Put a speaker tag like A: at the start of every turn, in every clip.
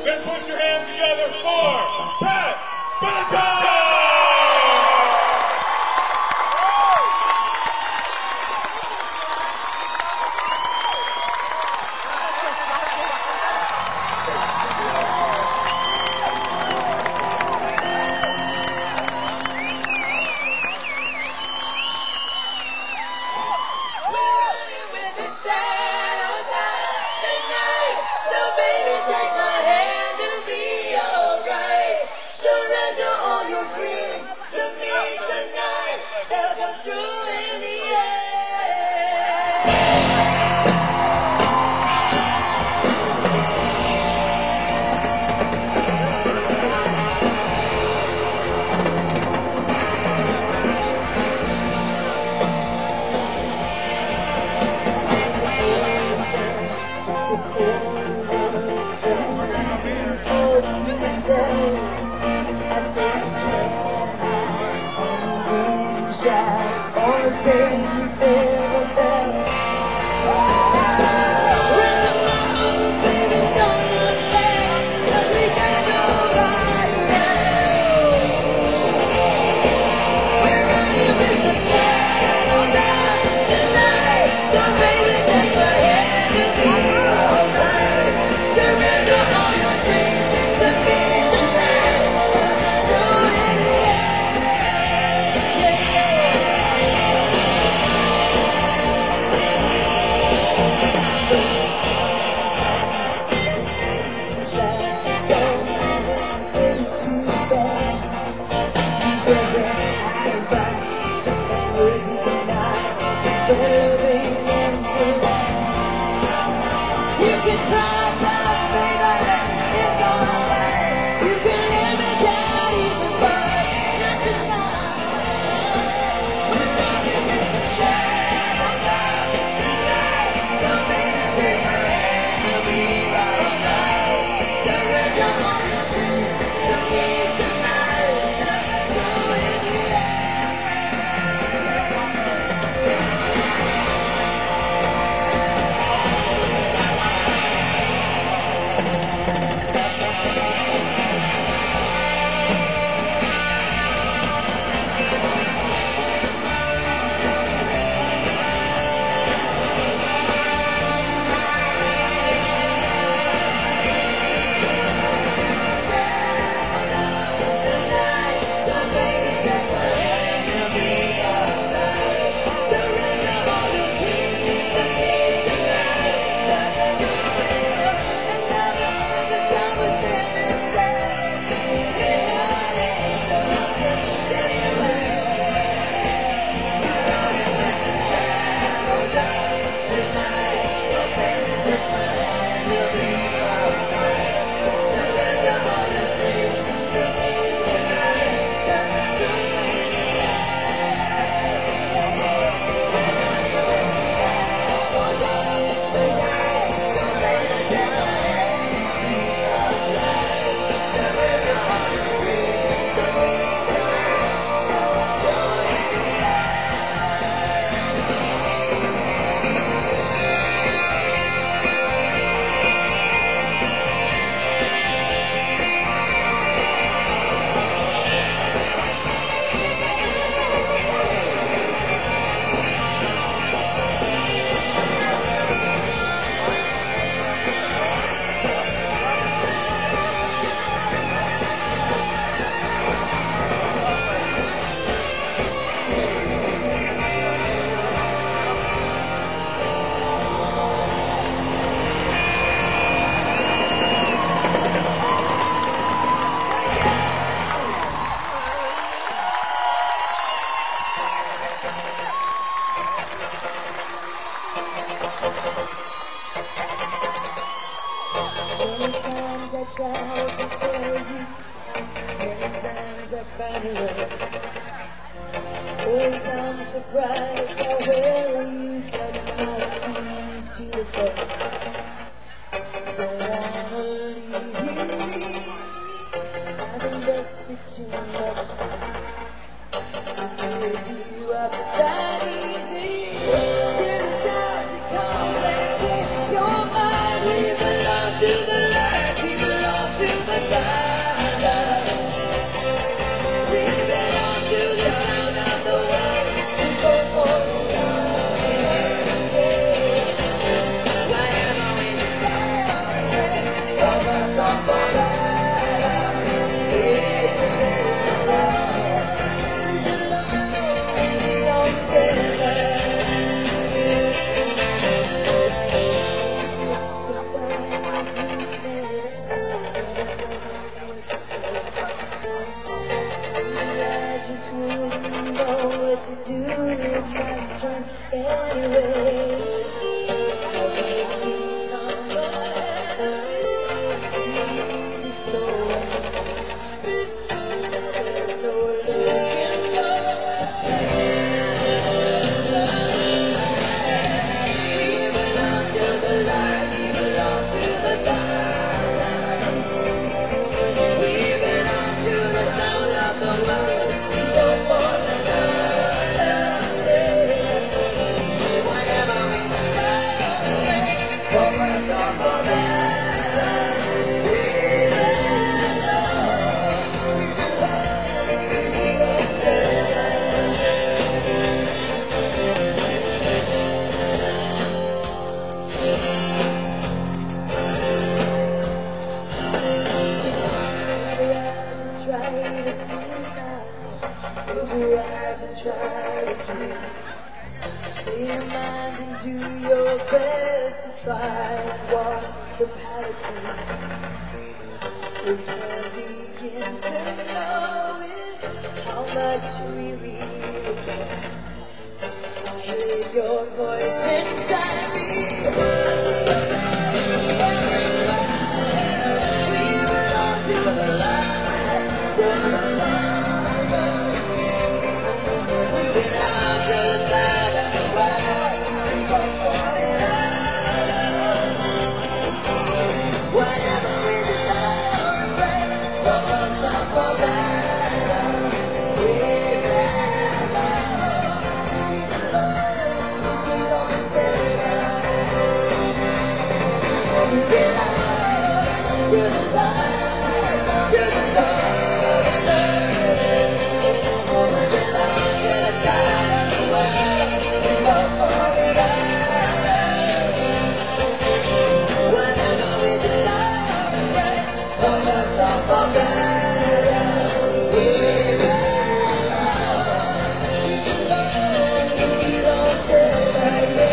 A: Then put your hands together for Pat Benatar!
B: True in the end. Shout all the pain you've ever felt. When the mama, baby, don't look back, 'cause we gotta go right now. We're running with the shadows out the night. So baby, take my hand and be alright. Surrender all your dreams to me tonight. So in the end, yeah, yeah. Many times I tried to tell you, many times I finally learned. Always I'm surprised how well you cut my feelings to the bone. Don't wanna leave you really, I've invested too much time to give you up that easy. Till the times that come and keep your mind, we belong to the light, we belong to Clear your mind and do your best to try and wash the palate clean. We can begin to know it, how much we really care. I hear your voice inside me. I see your face. We belong to the light, to the light. Moving on to the side of the world, we go for it all. Whatever we deny or regret, we'll stop for that. To the light, to the side of the world, we go for it all. Whatever we deny or regret, we'll stop for that. We don't stay right here.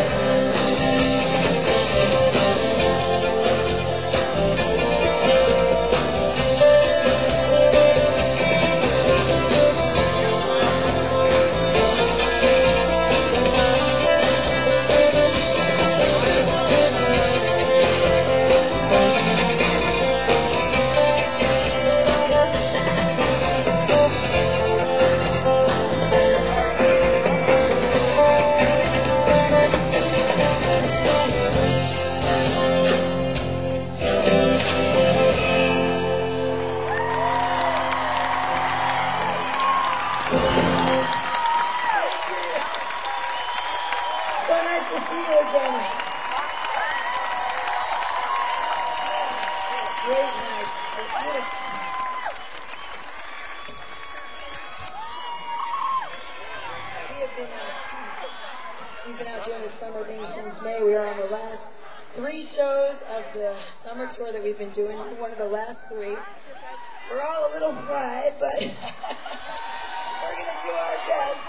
B: So nice to see you again. Great night. Beautiful. We've been out doing the summer thing since May. We are on the last 3 shows of the summer tour that we've been doing. One of the last 3. We're all a little fried, but we're going to do our best.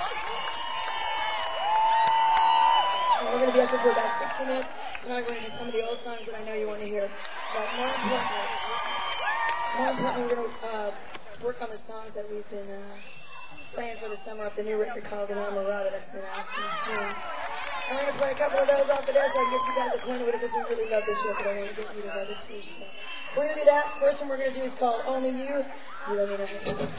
B: And we're going to be up here for about 60 minutes. Tonight we're going to do some of the old songs that I know you want to hear. But more importantly, we're going to work on the songs that we've been playing for the summer off the new record called Enamorada that's been out since June. I'm going to play a couple of those off of there so I can get you guys acquainted with it because we really love this record. I want to get you to love it too. So we're going to do that. First one we're going to do is called Only You. You let me know how you do.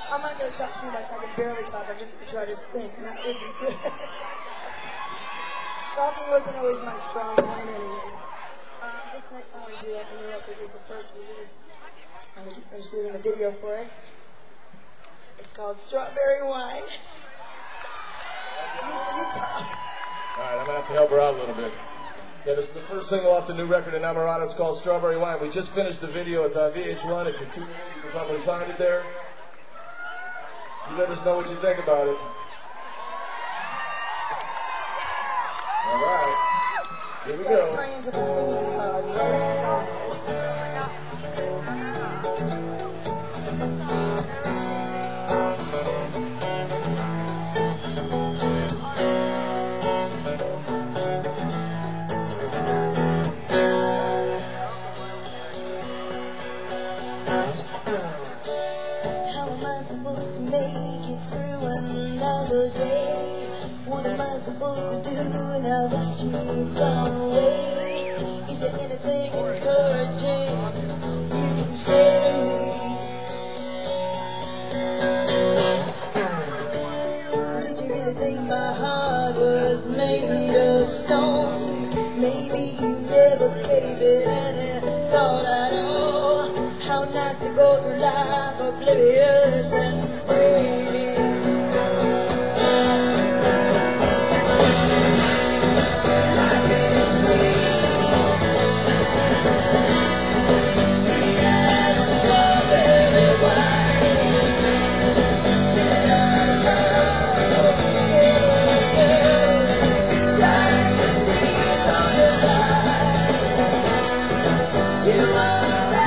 B: I'm not going to talk too much. I can barely talk. I'm just going to try to sing. That would be good. Talking wasn't always my strong point anyways. This next one we're doing on the record is the first release. And we just finished shooting the video for it. It's called Strawberry Wine. Usually you talk.
C: All right, I'm going to have to help her out a little bit. Yeah, this is the first single off the new record in Amarada. It's called Strawberry Wine. We just finished the video. It's on VH1. If you're tuning in, you can probably find it there. You let us know what you think about it. All right. Here we go.
B: Start praying to the singing God right now. Supposed to make it through another day? What am I supposed to do now that you've gone away? Is there anything encouraging you can say to me? Did you really think my heart was made of stone? Maybe you never gave it any thought at all. How nice to go through life oblivious and free. Life is sweet, sweet as strawberry wine. Like the seeds on the vine. You are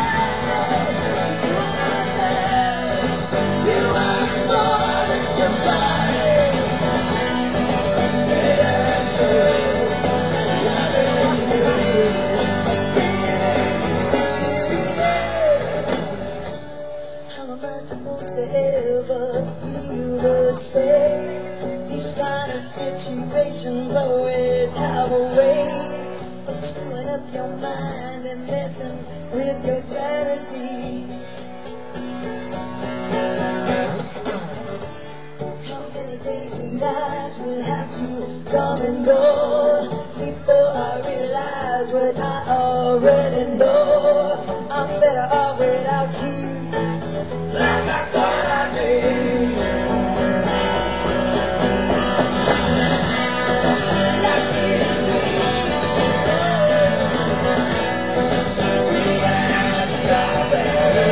B: supposed to ever feel the same? These kind of situations always have a way of screwing up your mind and messing with your sanity. How many days and nights will have to come and go before I realize what I already know? I'm better off without you. Like I thought I'd be. Life is sweet, sweet as strawberry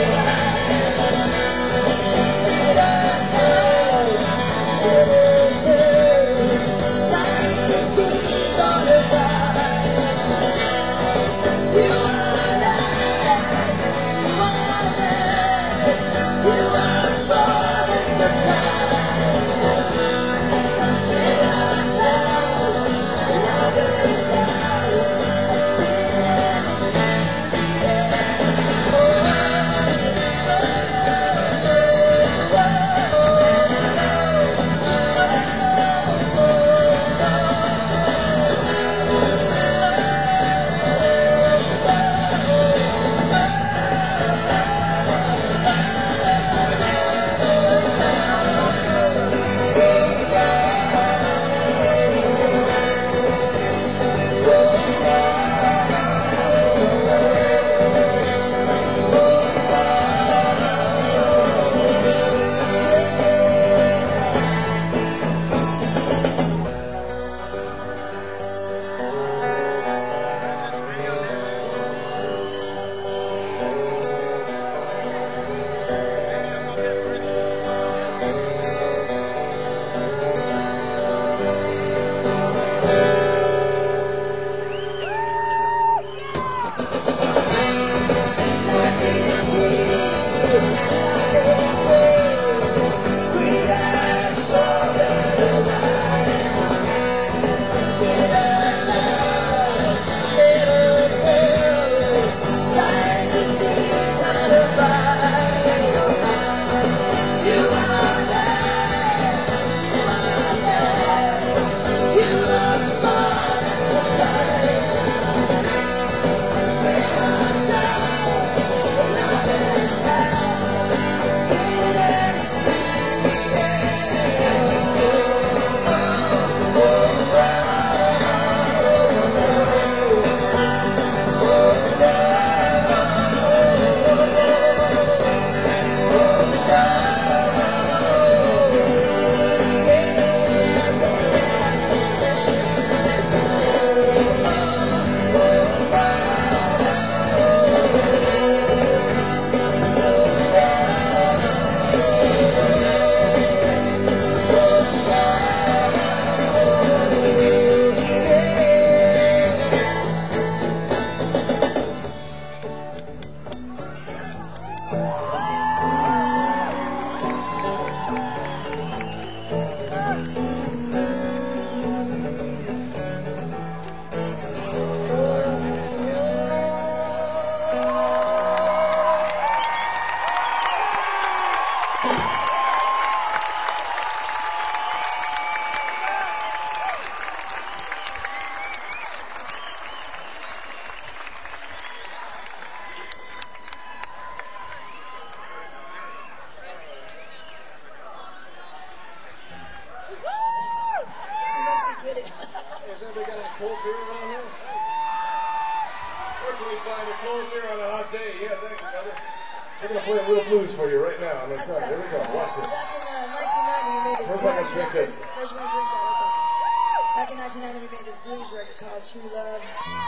C: We're gonna play a little blues for you right now. I'm gonna
B: That's
C: tell you.
B: right.
C: Here we go. Watch this.
B: Back in 1990, we made this
C: First, I'm
B: blues
C: gonna drink
B: record.
C: this.
B: First, you're gonna drink that, okay. Back in 1990, we made this blues record called True Love.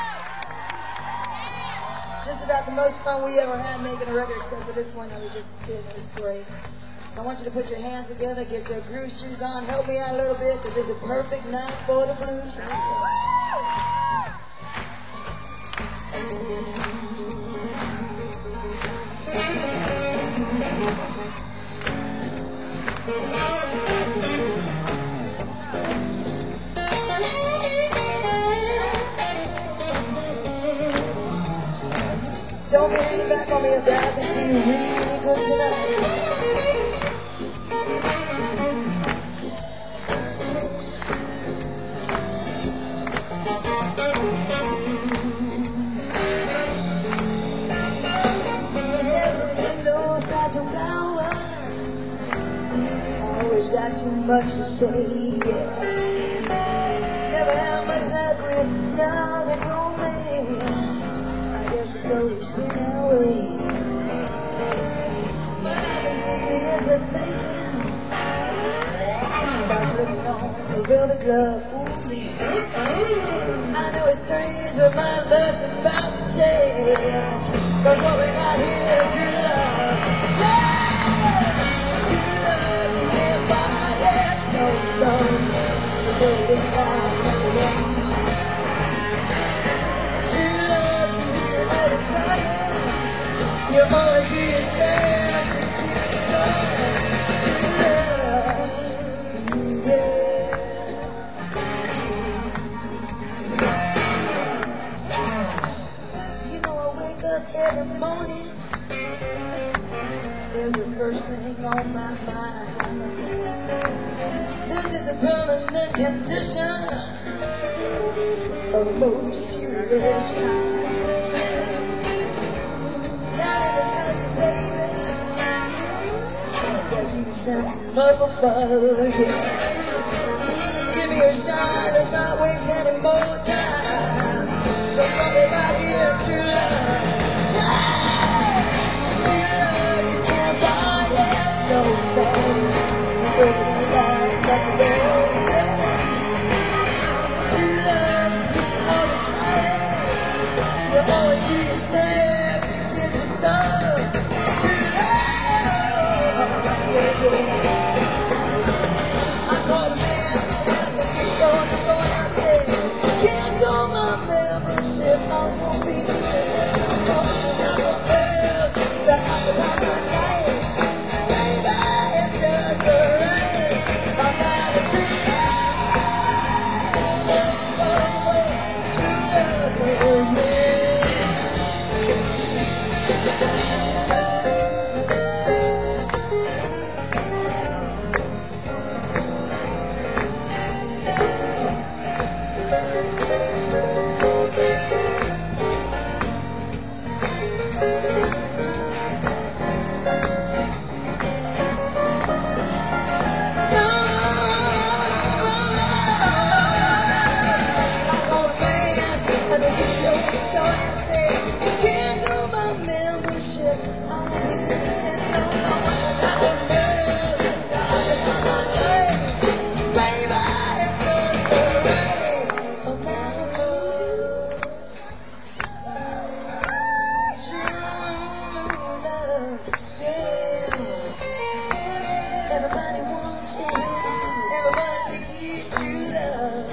B: Just about the most fun we ever had making a record, except for this one that we just did. It was great. So I want you to put your hands together, get your groove shoes on, help me out a little bit, because this is a perfect night for the blues. Let's go. Don't be hanging back on me if I can see you really good tonight. Never been no fragile flower. Always got too much to say, yeah. Never had much luck with love and romance. I guess it's always been that way. But I've been seriously thinking about slipping on a velvet glove. Ooh, yeah. I know it's strange, but my love's about to change. 'Cause what we got here is true love. Yeah! True love, you can't buy it. No, no. The way they got nothing else. True love, you really ought to try it. You owe it to yourself to get your soul. True love, yeah. You know I wake up every morning. Is the first thing on my mind. This is a permanent condition of the most serious kind. Now let me tell you, baby, yes, you sound up above here. Give me a sign, let's not waste any more time. 'Cause what we got here is true love. Yeah! True love, you can't buy it. No, no. Baby, like nothing else. True love, you really ought to try it. You owe it to yourself to get your soul. True love, yeah, yeah. I called a man at the big store. I said, cancel my membership. I won't be needed. I'm going else to occupy my nights. Baby, it's just the rain. I'm out of true love. True love, yeah. Everybody wants you. Everybody needs you, love.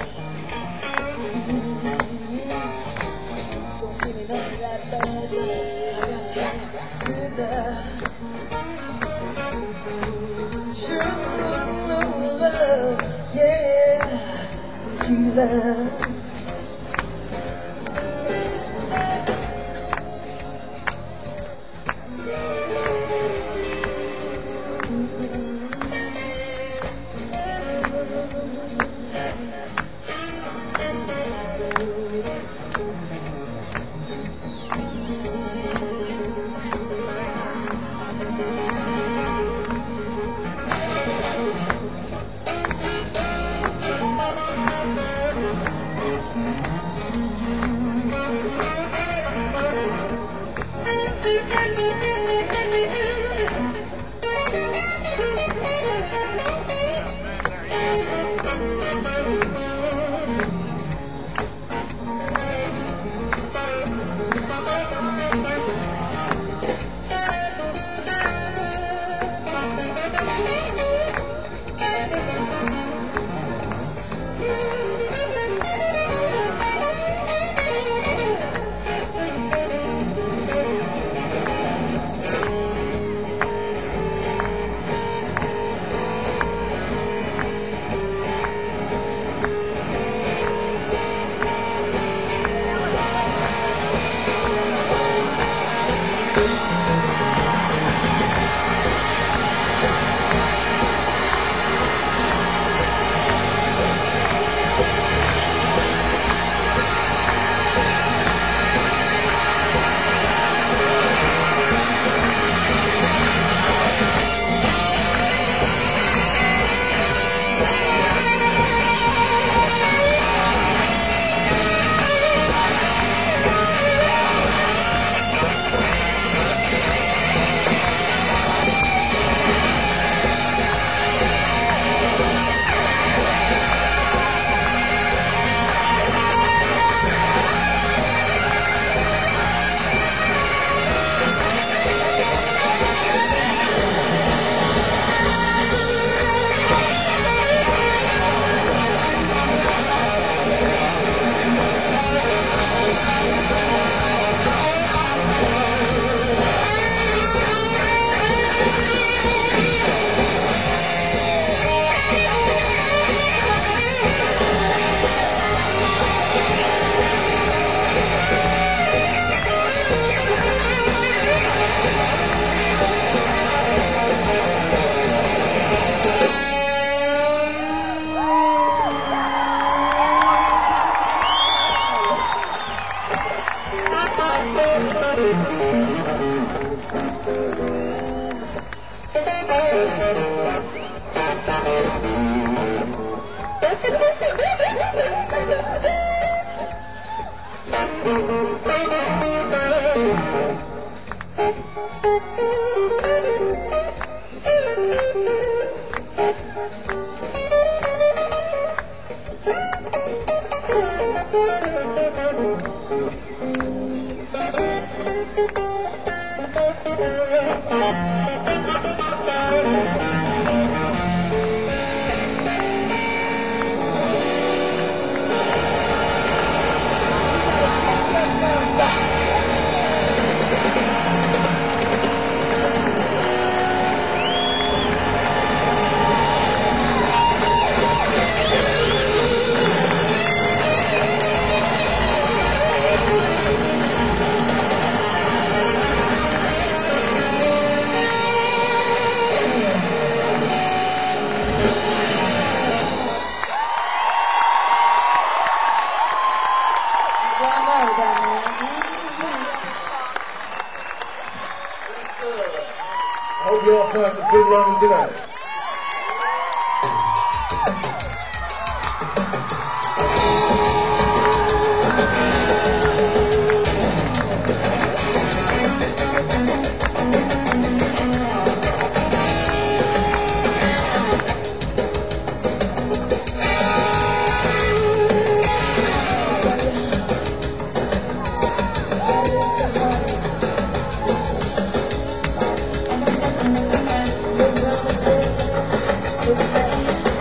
B: Don't give me none of that bad love. Good love. True love, yeah. True love.
C: I hope you all find some good loving tonight.
B: Promises with me.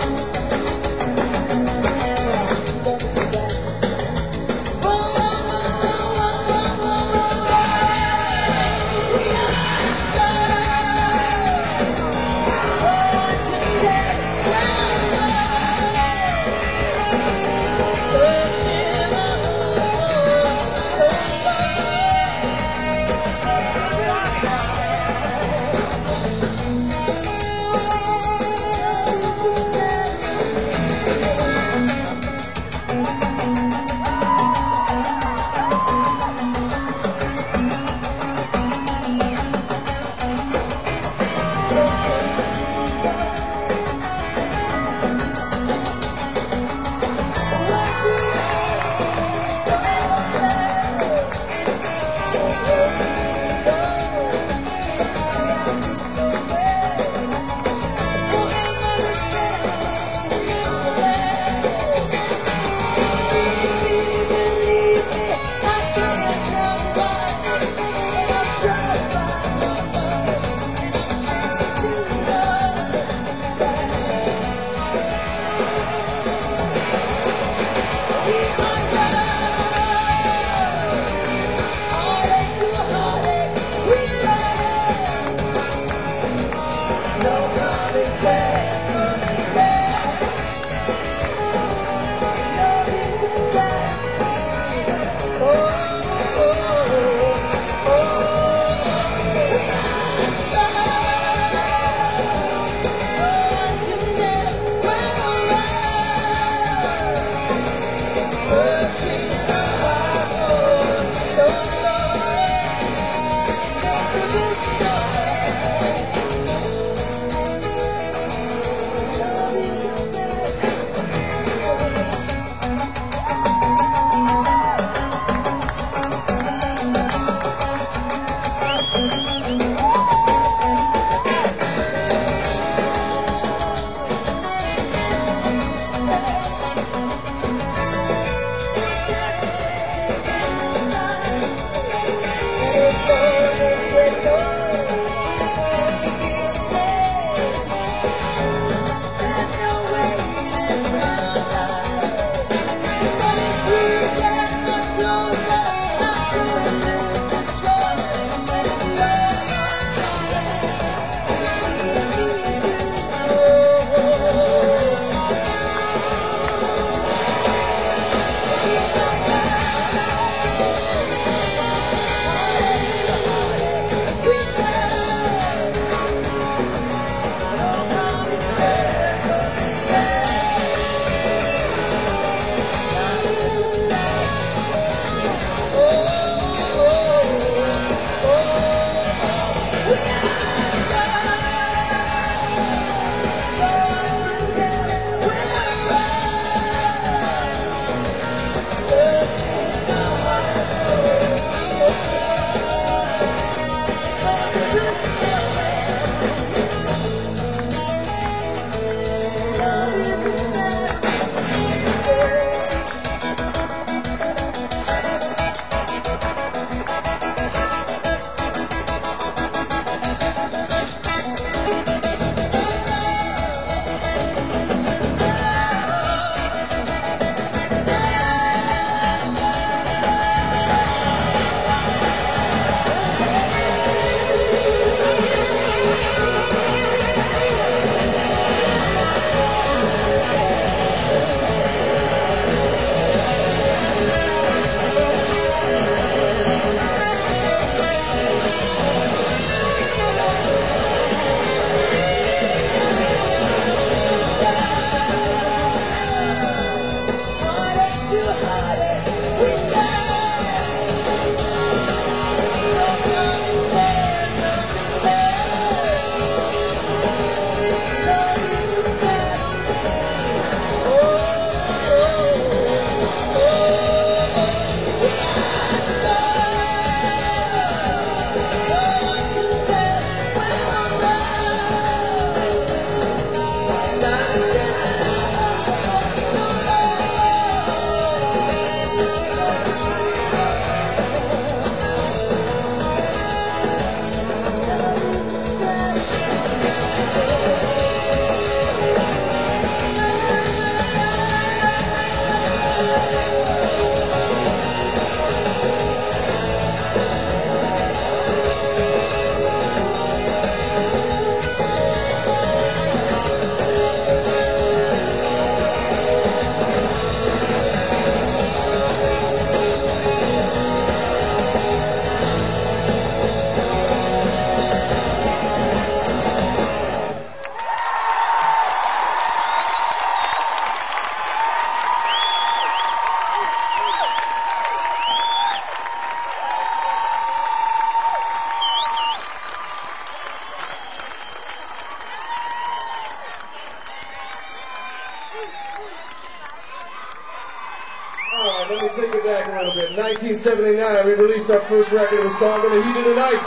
C: Let me take it back a little bit. In 1979, we released our first record. It was called In the Heat of the Night.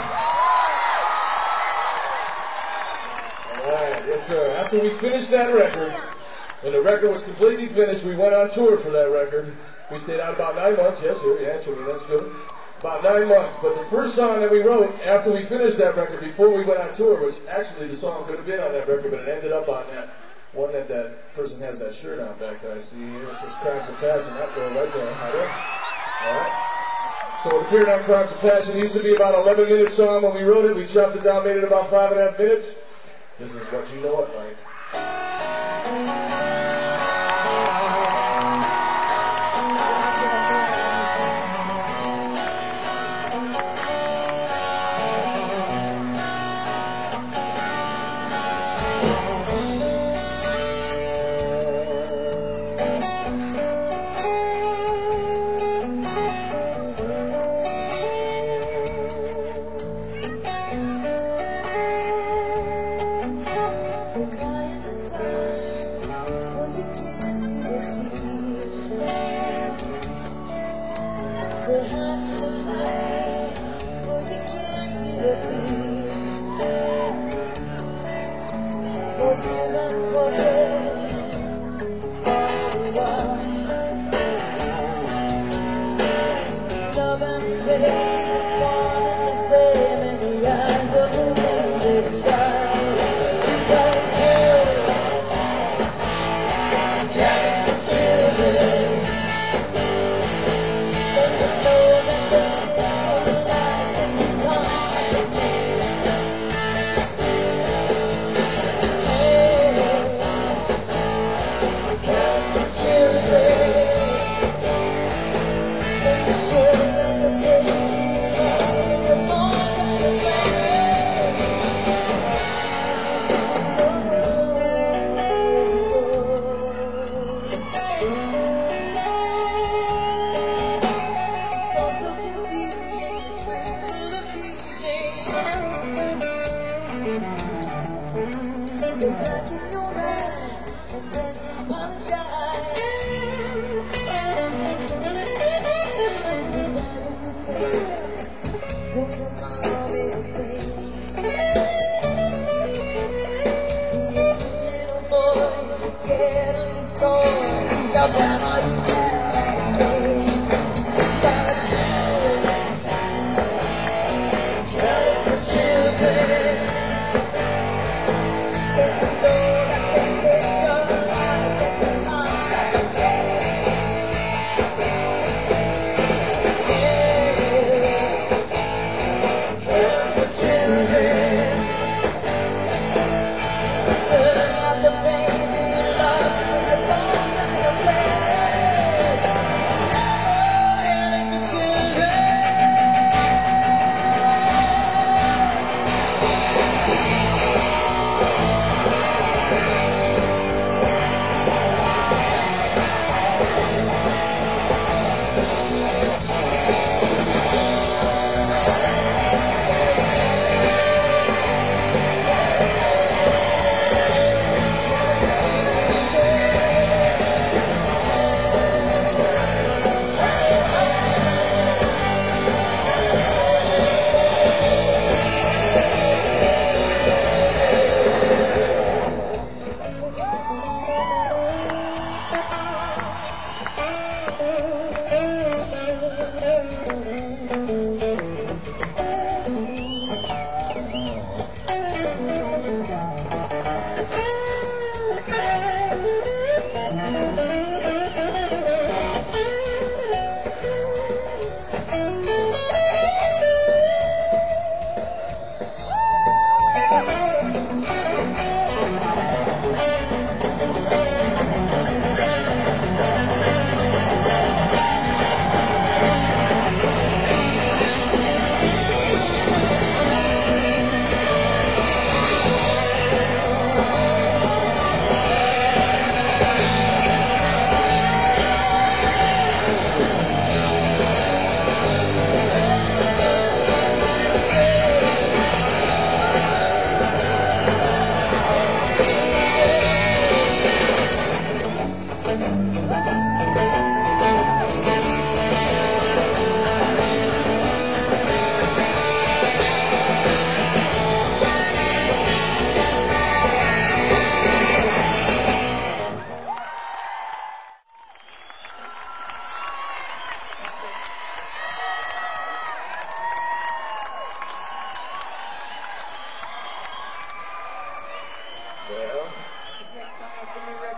C: All right, yes, sir. After we finished that record, when the record was completely finished, we went on tour for that record. We stayed out about 9 months. Yes, sir. You answered me. That's good. About 9 months. But the first song that we wrote after we finished that record, before we went on tour, which actually the song could have been on that record, but it ended up on that one that person has that shirt on back that I see here. It says Crimes of Passion. That girl right there. All right. So it appeared on Crimes of Passion. It used to be about an 11-minute song when we wrote it. We chopped it down, made it about 5.5 minutes. This is what you know it like.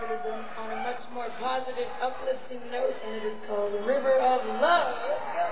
B: it is on a much more positive, uplifting note, and it is called River of Love. Let's go.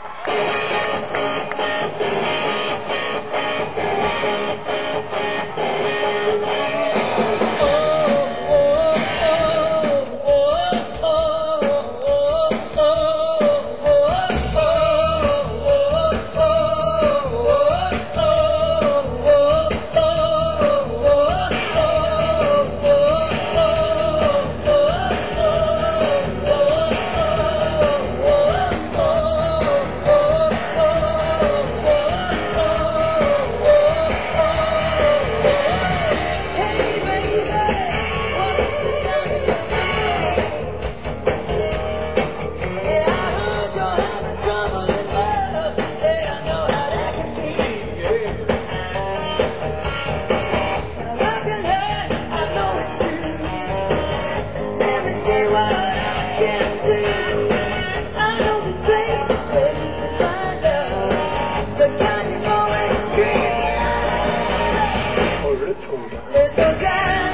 B: Let's go down,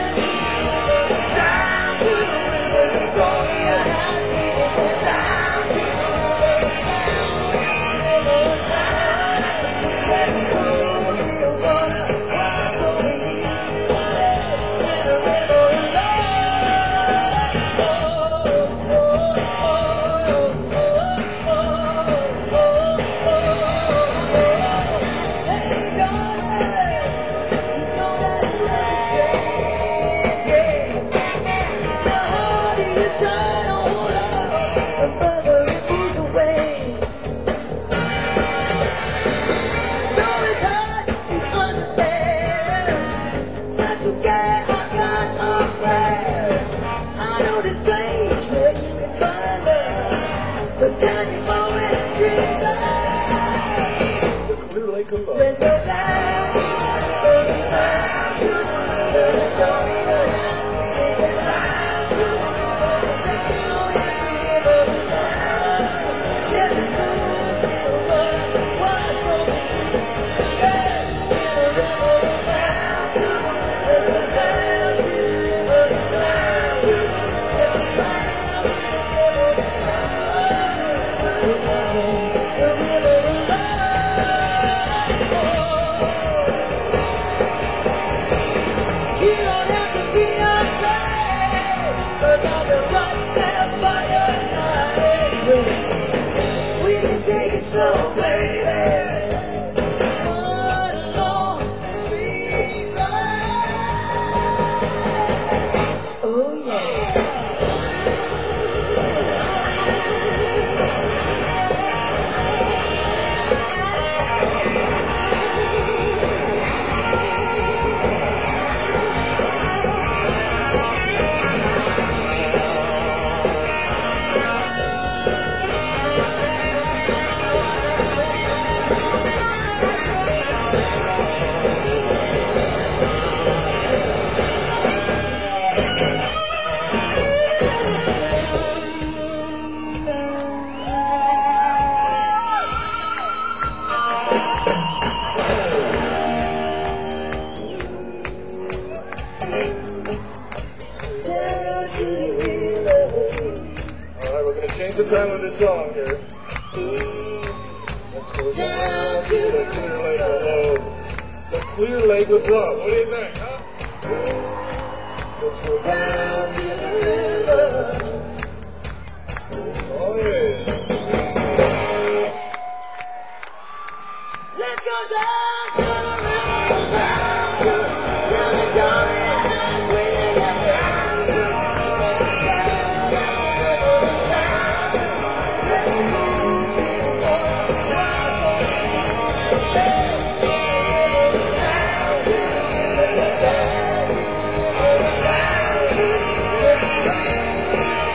B: down to the river, show me how sweet it is. Down to the river, let me hold your water, wash over me. In the river of let's go down to the river, show me how sweet it is. Down to the river, let me hold your water, wash over me. Yes, in the river, down to the river, down to the river, down to the river, the river of love. You don't have to be afraid, 'cause I'll be right there by your side. We can take it slow, baby. What a long street ride. Oh yeah.
C: Alright, we're going to change the time of this song here. Let's go down to the Clear Lake of Love. The Clear Lake of Love. What do you think, huh? Let's go down to the river. Oh, yeah.
B: Let's go down to the river, down to the river, show me how sweet it is. Down to the river, down to the river, down to the river, let me hold your water, wash over me. Down to the river, down to the river, down to the river, down to the river.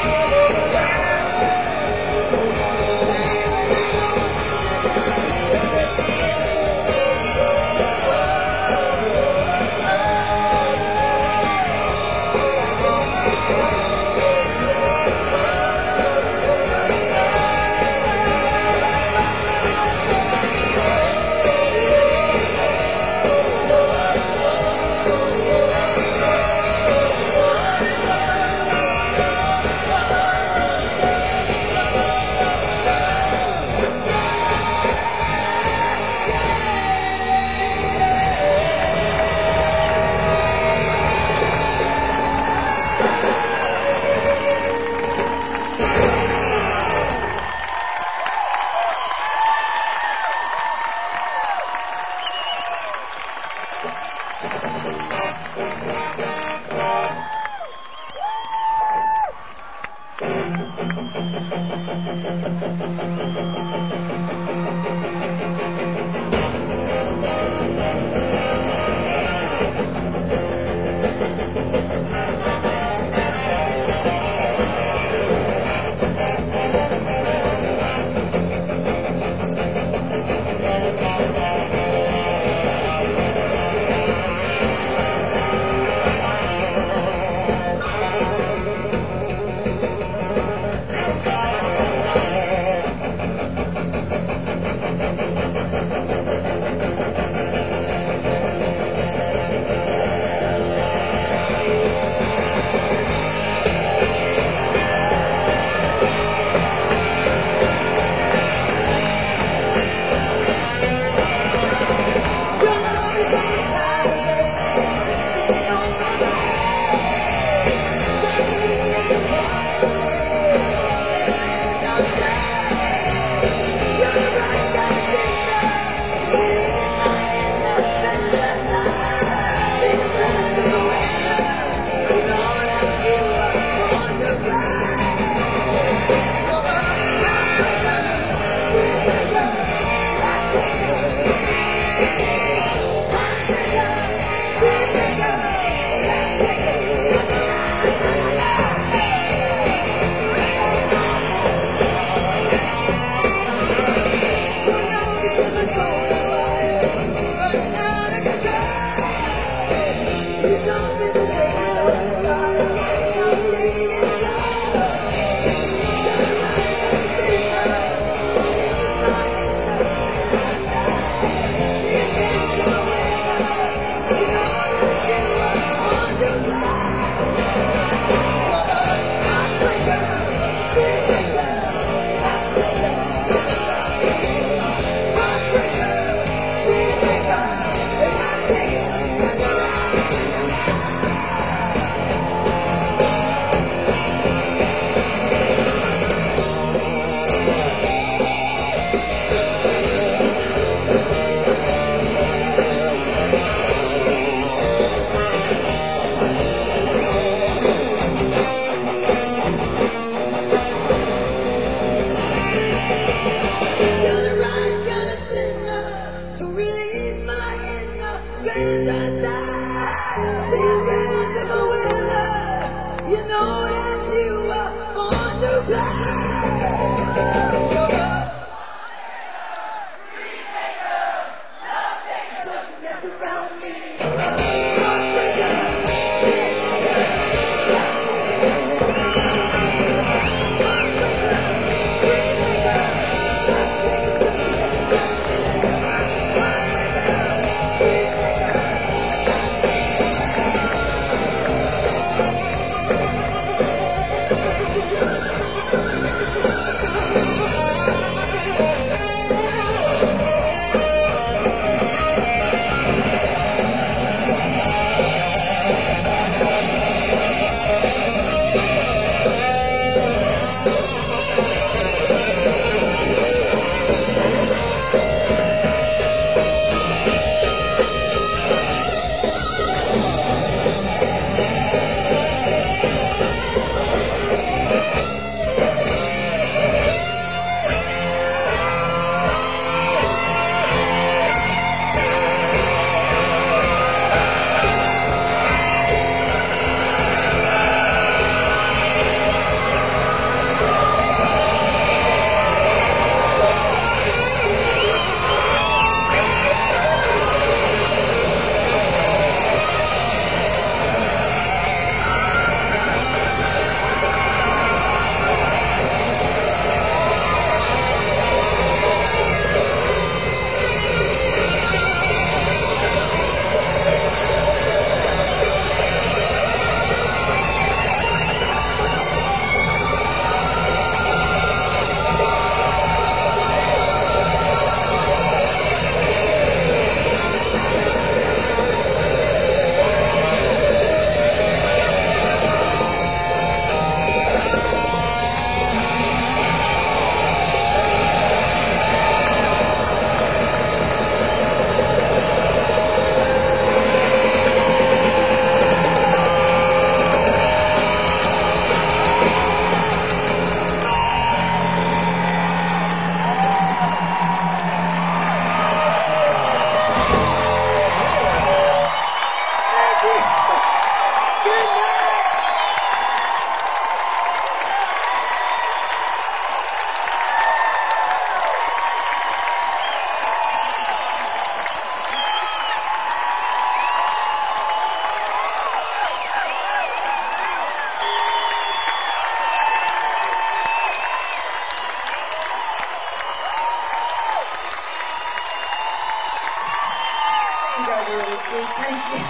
B: Thank you.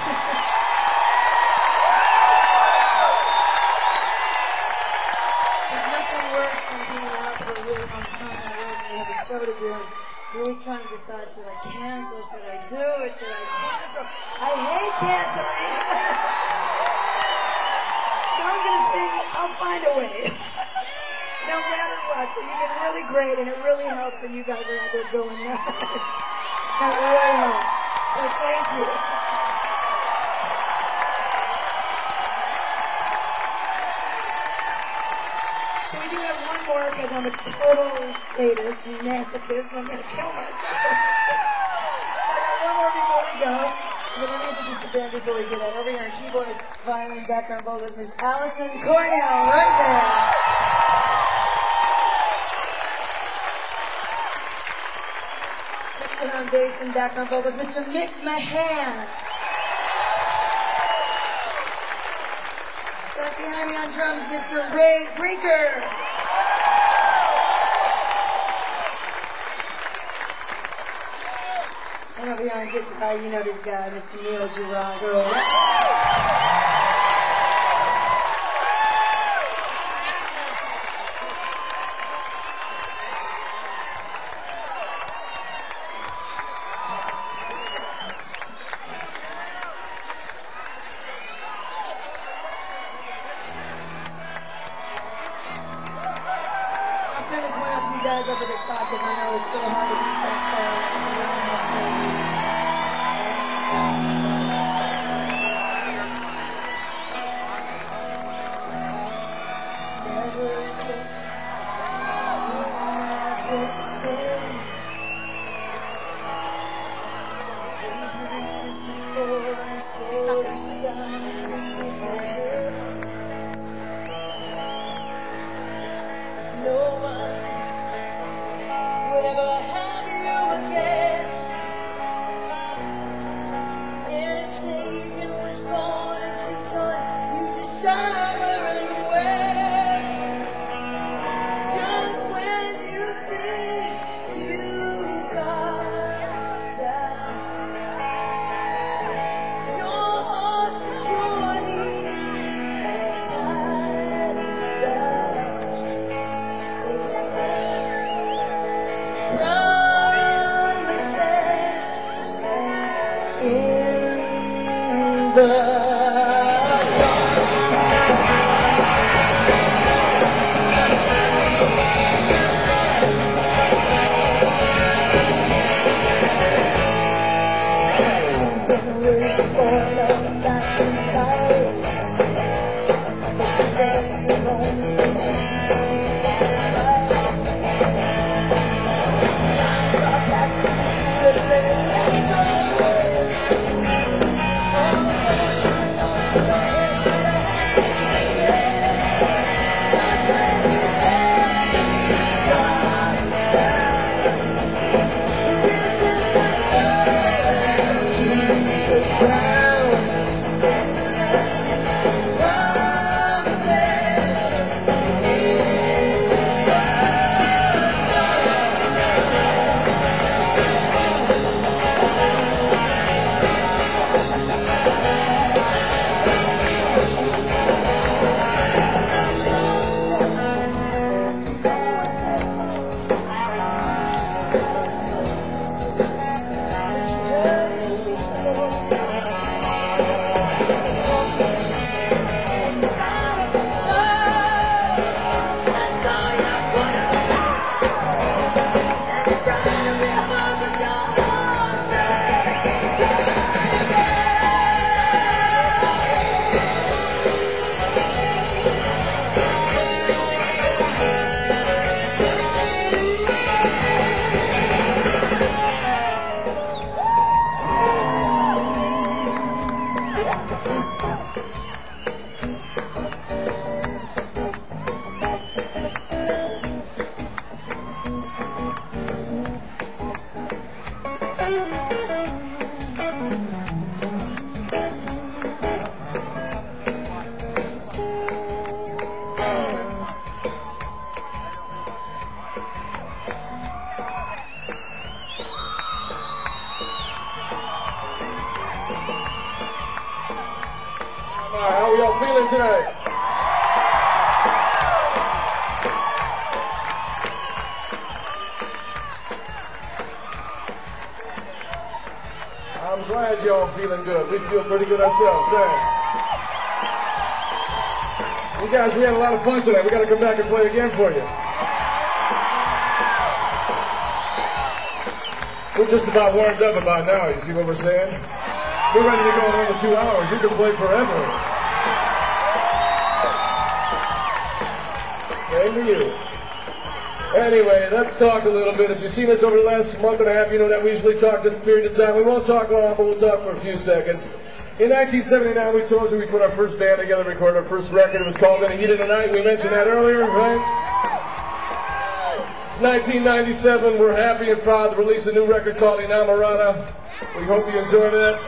B: There's nothing worse than being out for a really long time on the road and you have a show to do. You're always trying to decide, should I cancel, should I do it, should I cancel? I hate canceling. So I'm going to sing, I'll find a way. No matter what. So you've been really great, and it really helps when you guys are out there going nuts. That really helps. So thank you. So we do have one more, because I'm a total sadist and masochist, and I'm going to kill myself. I got one more before we go. But let me introduce the band before we do that. Over here on keyboards, violin, background vocals, Miss Allison Cornell, right there. Mr. on bass and background vocals, Mr. Mick Mahan. Back behind me on drums, Mr. Ray Brinker. And over here on guitar, you know this guy, Mr. Neil Giraldo. Over the top, because I know it's still hard to beat that far. So this one must be. Never again will I not what you say. Every is before I'm slowly starting with your head. No one would ever have you again. If taken was gone and you done, you decide where and when. Just when you think you got down, your heart's securely tied down. It was fair. Promises in the didn't really fall love back in lights, but you left your moments with you.
C: glad you're all feeling good. We feel pretty good ourselves. Thanks. You guys, we had a lot of fun tonight. We got to come back and play again for you. We're just about warmed up about now. You see what we're saying? We're ready to go in over 2 hours. You can play forever. Same to you. Anyway, let's talk a little bit. If you've seen us over the last month and a half, you know that we usually talk this period of time. We won't talk long, but we'll talk for a few seconds. In 1979, we told you we put our first band together, recorded our first record. It was called In the Heat of the Night. We mentioned that earlier, right? It's 1997. We're happy and proud to release a new record called Inamorata. We hope you enjoy that.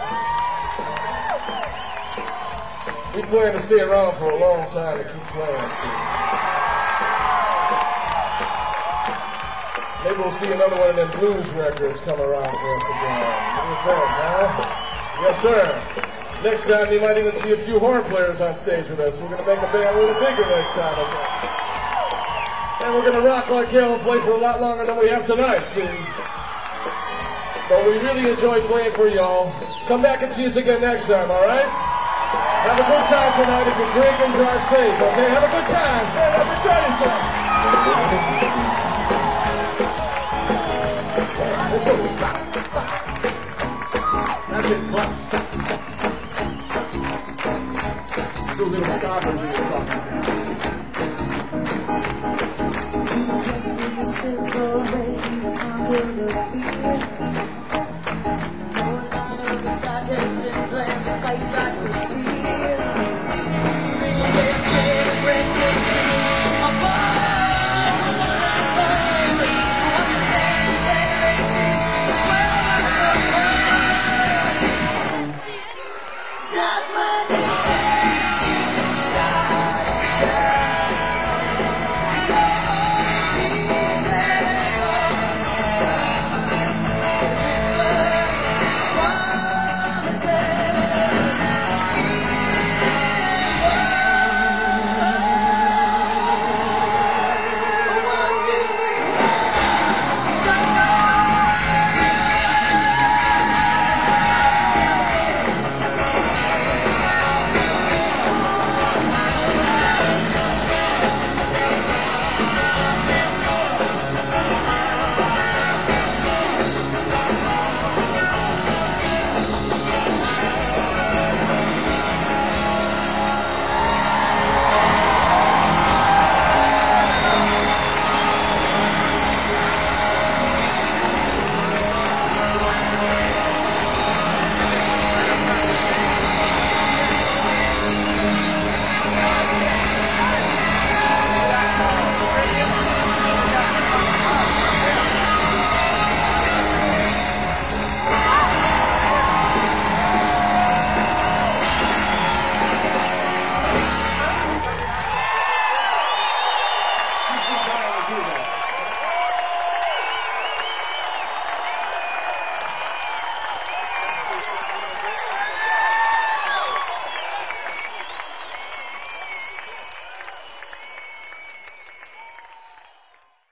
C: We plan to stay around for a long time to keep playing. So. Maybe we'll see another one of them blues records come around for us again. What do you think, huh? Yes, sir. Next time, you might even see a few horn players on stage with us. We're going to make the band a little bigger next time, I think. And we're going to rock like hell and play for a lot longer than we have tonight, see? But we really enjoy playing for y'all. Come back and see us again next time, all right? Have a good time tonight. If you drink and drive safe, okay? Have a good time. Stand up and try yourself. That's it. Do a little ska version of the song.
B: Just voices were ready to conquer the fear. No line of attack has been planned to fight back the tears.